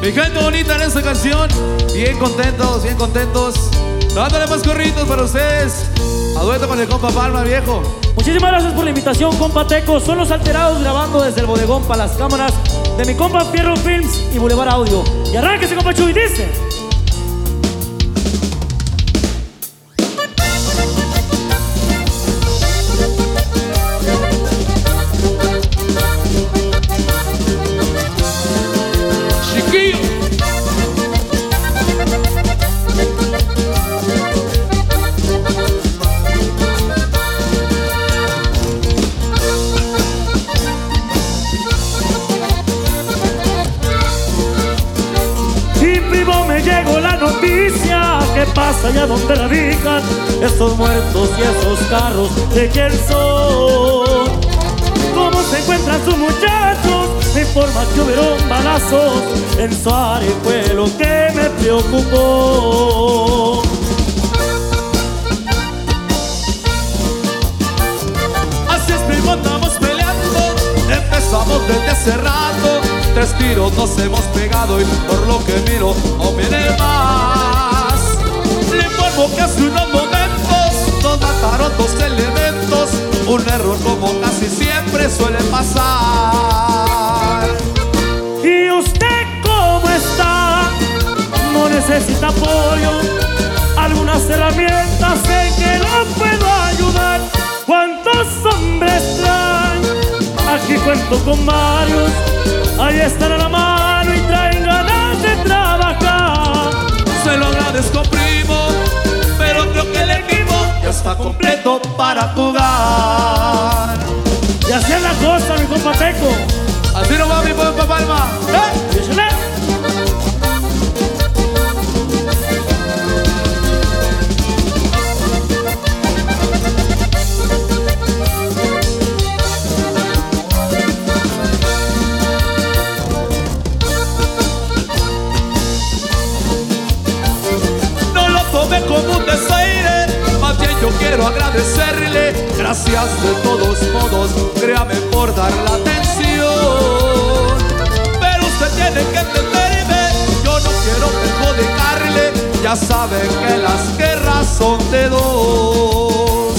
Mi gente bonita en esta canción. Bien contentos, bien contentos. Dándole más corritos para ustedes. A dueto con el compa Palma, viejo. Muchísimas gracias por la invitación, compa Teco. Son los alterados grabando desde el bodegón para las cámaras de mi compa Fierro Films y Boulevard Audio. Y arránquese, compa Chuy, dice. Llegó la noticia, ¿qué pasa allá donde radican estos muertos y esos carros? ¿De quién son? ¿Cómo se encuentran sus muchachos? Me informa que hubieron balazos en Suárez, fue lo que me preocupó. Así es, primo, estamos peleando. Empezamos desde hace rato. 3 tiros nos hemos pegado y por lo que miro no viene más. Le informo que hace unos momentos nos mataron 2 elementos. Un error como casi siempre suele pasar. ¿Y usted cómo está? ¿No necesita apoyo? Algunas herramientas en que lo puedo ayudar. ¿Cuántos hombres traen? Aquí cuento con varios. Ahí están a la mano y traen ganas de trabajar. Se lo agradezco, primo, pero creo que el equipo ya está completo para jugar. Y así es la cosa, mi compa Teco. Así no va mi compa Palma. Dísele. Como un desaire, más bien yo quiero agradecerle. Gracias de todos modos, créame por dar la atención. Pero usted tiene que entenderme, yo no quiero perjudicarle. Ya saben que las guerras son de 2.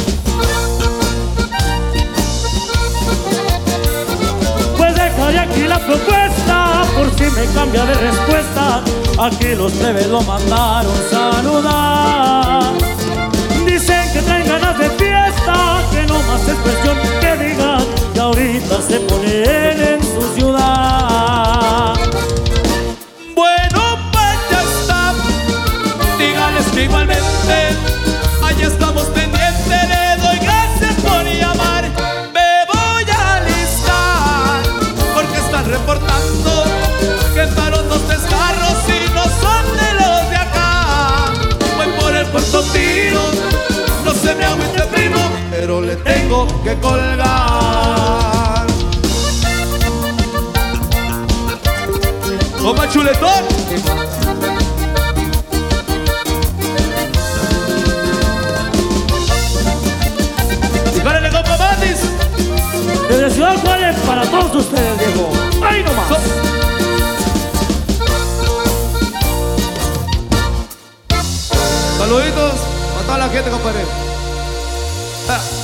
Pues dejaré aquí la propuesta por si me cambia de respuesta. Aquí los plebes lo mandaron saludar. Dicen que traen ganas de fiesta, que no más es cuestión que digan que ahorita se ponen en su ciudad. Bueno, pues ya está. Díganles que igualmente allá estamos pendientes. Le doy gracias por llamar. Me voy a alistar porque están reportando que pararon 2 descarros y no son de los de acá. Voy por el puerto tiro, no se me agüite, primo, pero le tengo que colgar. Compa Chuletón. Y córrele, compa Matis. Desde Ciudad Juárez para todos ustedes, viejo. ¡Ahí nomás! Saluditos a toda la gente, compadre.